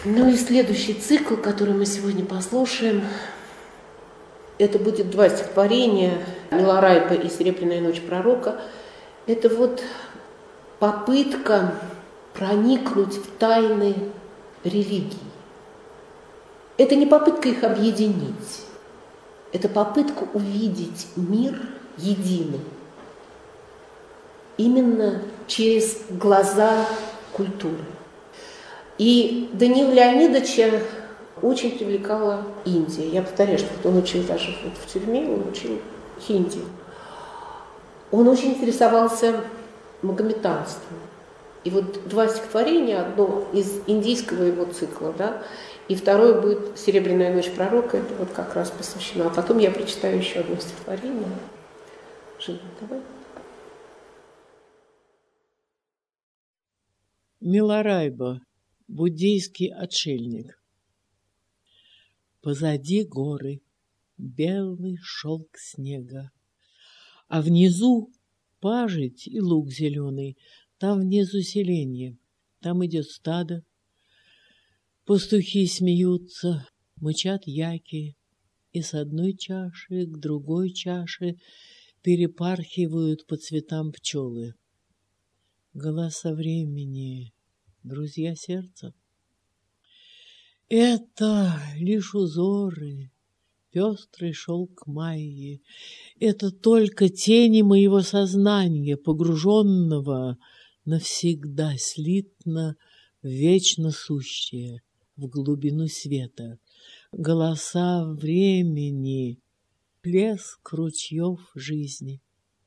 Ну и следующий цикл, который мы сегодня послушаем, это будет два стихотворения Миларайба и «Серебряная ночь пророка». Это вот попытка проникнуть в тайны религии. Это не попытка их объединить, это попытка увидеть мир единым, именно через глаза культуры. И Даниила Леонидовича очень привлекала Индия. Я повторяю, что он учил даже вот в тюрьме, он учил хинди. Он очень интересовался магометанством. И вот два стихотворения, одно из индийского его цикла, да, и второе будет «Серебряная ночь пророка», это вот как раз посвящено. А потом я прочитаю еще одно стихотворение. Жена, давай. Миларайба, буддийский отшельник. Позади горы белый шелк снега, а внизу пажить и луг зеленый. Там внизу селенье, там идет стадо. Пастухи смеются, мычат яки, и с одной чаши к другой чаше перепархивают по цветам пчелы. Голоса времени, друзья сердца. Это лишь узоры, пестрый шелк майи. Это только тени моего сознания, погруженного навсегда слитно в вечно сущее, в глубину света. Голоса времени, плеск ручьев жизни.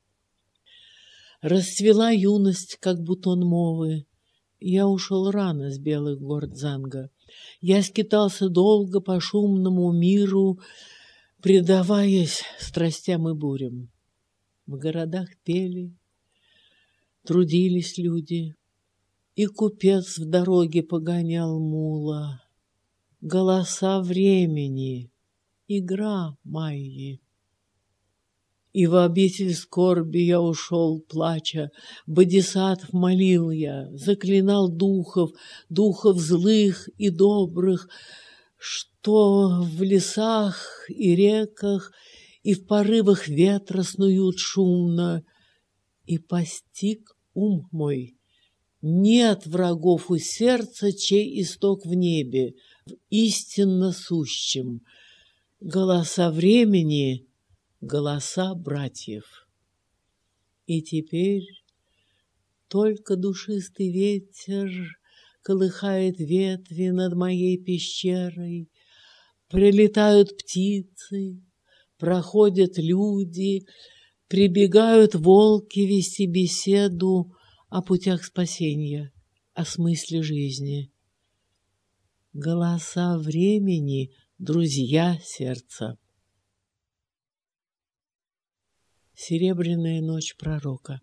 Расцвела юность, как бутон мовы. Я ушел рано с белых гор Дзанга. Я скитался долго по шумному миру, предаваясь страстям и бурям. В городах пели, трудились люди, и купец в дороге погонял мула. Голоса времени, игра майи. И в обитель скорби я ушел, плача, бодисаттв молил я, заклинал духов, духов злых и добрых, что в лесах и реках и в порывах ветра снуют шумно. И постиг ум мой. Нет врагов у сердца, чей исток в небе, в истинно сущем. Голоса времени, голоса братьев. И теперь только душистый ветер колыхает ветви над моей пещерой. Прилетают птицы, проходят люди, прибегают волки вести беседу о путях спасения, о смысле жизни. Голоса времени, друзья сердца. Серебряная ночь пророка.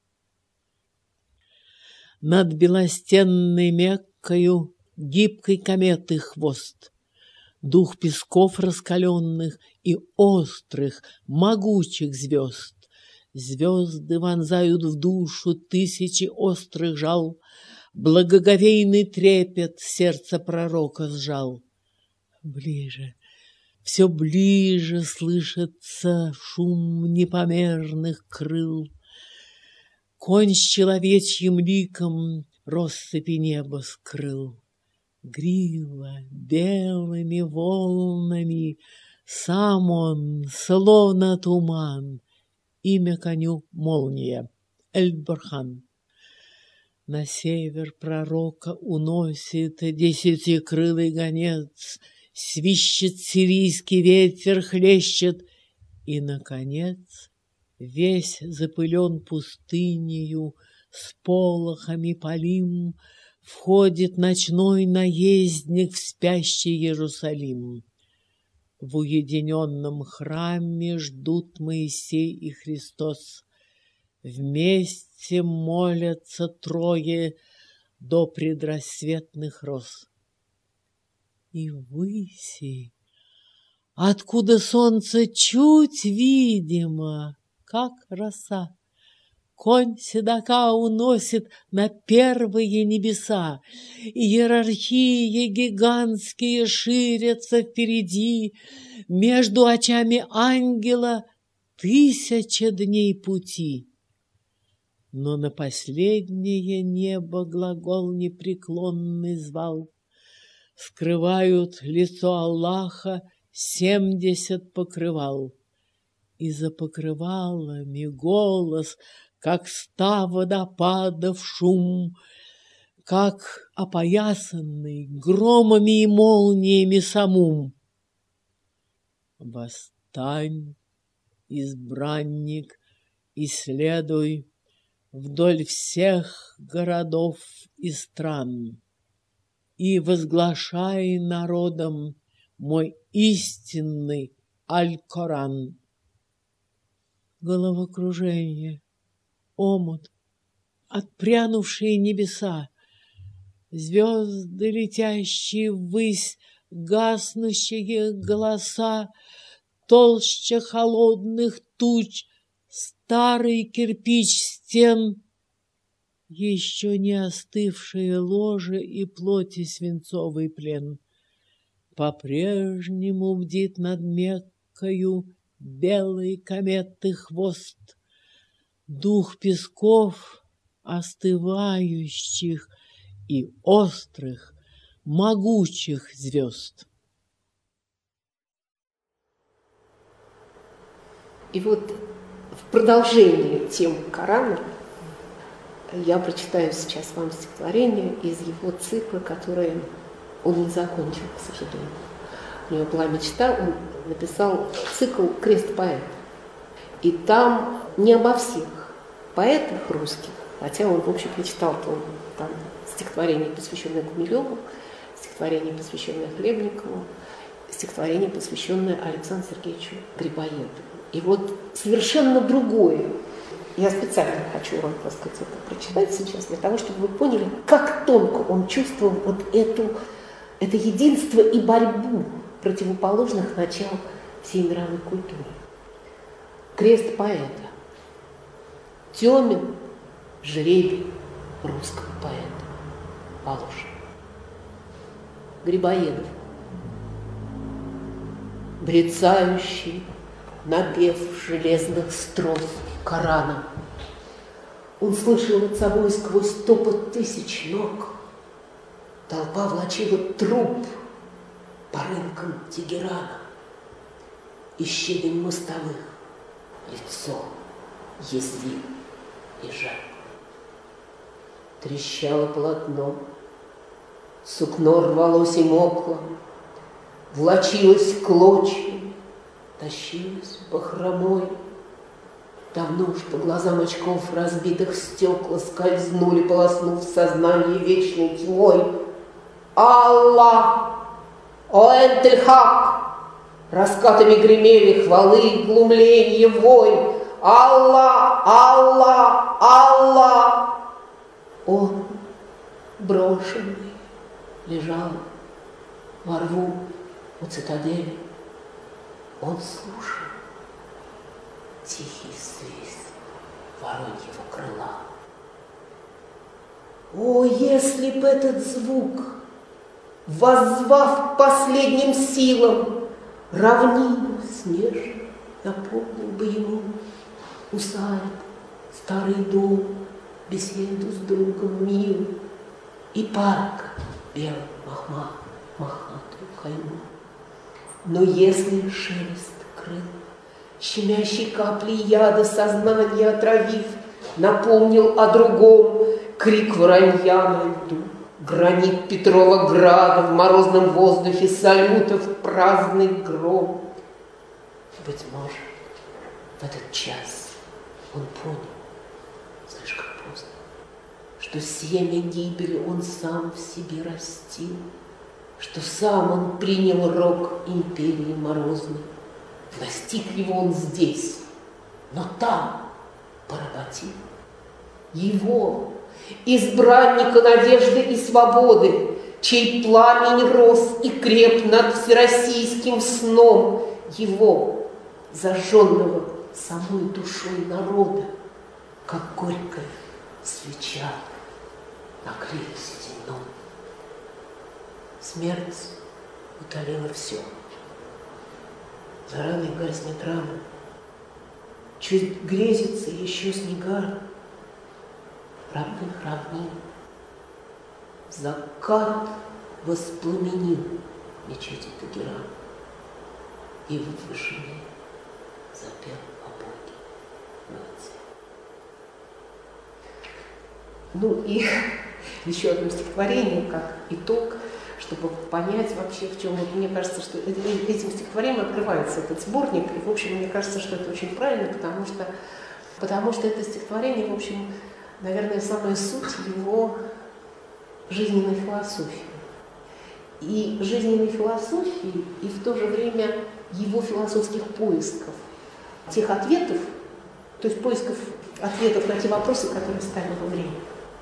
Над белостенной Меккою гибкой кометы хвост, дух песков раскаленных и острых, могучих звезд. Звезды вонзают в душу тысячи острых жал, благоговейный трепет сердце пророка сжал. Ближе, все ближе слышится шум непомерных крыл. Конь с человечьим ликом россыпи неба скрыл. Грива белыми волнами, сам он, словно туман. Имя коню молния, Эль-Бурхан. На север пророка уносит десятикрылый гонец, свищет сирийский ветер, хлещет, и, наконец, весь запылен пустынею, с полохами полим, входит ночной наездник в спящий Иерусалим. В уединенном храме ждут Моисей и Христос. Вместе молятся трое до предрассветных роз. И ввыси, откуда солнце чуть видимо, как роса, Конь седока уносит на первые небеса. Иерархии гигантские ширятся впереди. Между очами ангела 1000 дней пути. Но на последнее небо глагол непреклонный звал. Скрывают лицо Аллаха 70 покрывал. И за покрывалами голос, как 100 водопадов шум, как опоясанный громами и молниями самум. Восстань, избранник, и следуй вдоль всех городов и стран, и возглашай народам мой истинный Аль-Коран. Головокружение, омут, отпрянувшие небеса, звезды, летящие ввысь, гаснущие голоса, толще холодных туч, старый кирпич стен, еще не остывшие ложе и плоти свинцовый плен. По-прежнему бдит над Меккою белый кометный хвост, дух песков остывающих и острых, могучих звезд. И вот в продолжении темы Корана я прочитаю сейчас вам стихотворение из его цикла, которое он не закончил, к сожалению. У него была мечта, он написал цикл «Крест поэта». И там не обо всех поэтах русских, хотя он, в общем, прочитал там стихотворение, посвященное Гумилеву, стихотворение, посвященное Хлебникову, стихотворение, посвященное Александру Сергеевичу Грибоедову. И вот совершенно другое. Я специально хочу вам, так сказать, это прочитать сейчас, для того, чтобы вы поняли, как тонко он чувствовал вот это единство и борьбу противоположных начал всей мировой культуры. Крест поэта. Темен жребий русского поэта. Волошин. Грибоедов. Брецающий напев железных строф Корана. Он слышал над собой сквозь топот 1000 ног. Толпа влачила труп по рынкам Тегерана. И щебень мостовых, лицо язвил и жаль. Трещало полотно, сукно рвалось и мокло, влачилось клочьями, тащилось бахромой. Давно уж по глазам очков разбитых стекла скользнули, полоснув сознание вечной тьмой. Аллах! Оэнтельхак! Раскатами гремели хвалы, глумление, вой. Аллах! Аллах! Аллах! Он, брошенный, лежал во рву у цитадели. Он слушал тихий свист вороньего крыла. О, если б этот звук, воззвав к последним силам, равнину снежную напомнил бы ему усадьбу, старый дом, беседу с другом милым и парк белый мохнатую кайму. Но если шелест крыл, щемящей капли яда сознания отравив, напомнил о другом, крик воронья на льду, гранит Петрова града в морозном воздухе салютов праздный гром. Быть может, в этот час он понял, слишком поздно, что семя гибели он сам в себе растил, что сам он принял рок империи морозной. Настиг его он здесь, но там поработил. Его, избранника надежды и свободы, чей пламень рос и креп над всероссийским сном, его, зажженного самой душой народа, как горькая свеча, накрыли сединой. Смерть утолила все. За раной гаснет рана, чуть грезится еще снега родных равнин. Закат воспламенил мечети Тегеран, и в вышине запел о Боге нации. Ну и еще одно стихотворение, как итог, чтобы понять вообще, в чем. Вот мне кажется, что этим стихотворением открывается этот сборник, и, в общем, мне кажется, что это очень правильно, потому что это стихотворение, в общем, наверное, самая суть его жизненной философии. И жизненной философии, и в то же время его философских поисков, тех ответов, то есть поисков ответов на те вопросы, которые ставило время.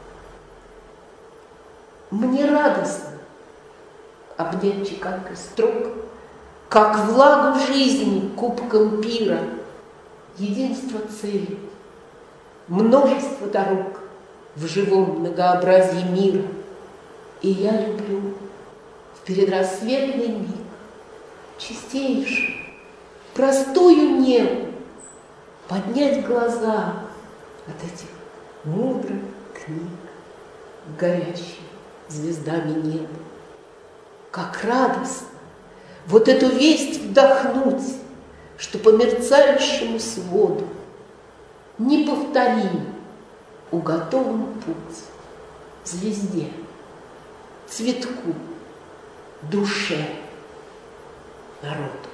Мне радостно обнять чеканкой строк, как влагу жизни кубком пира, единство цели, множество дорог в живом многообразии мира. И я люблю в предрассветный миг чистейшую, простую небу поднять глаза от этих мудрых книг, горящих звездами неба. Как радостно вот эту весть вдохнуть, что по мерцающему своду неповторим уготован путь звезде, цветку, душе, народу.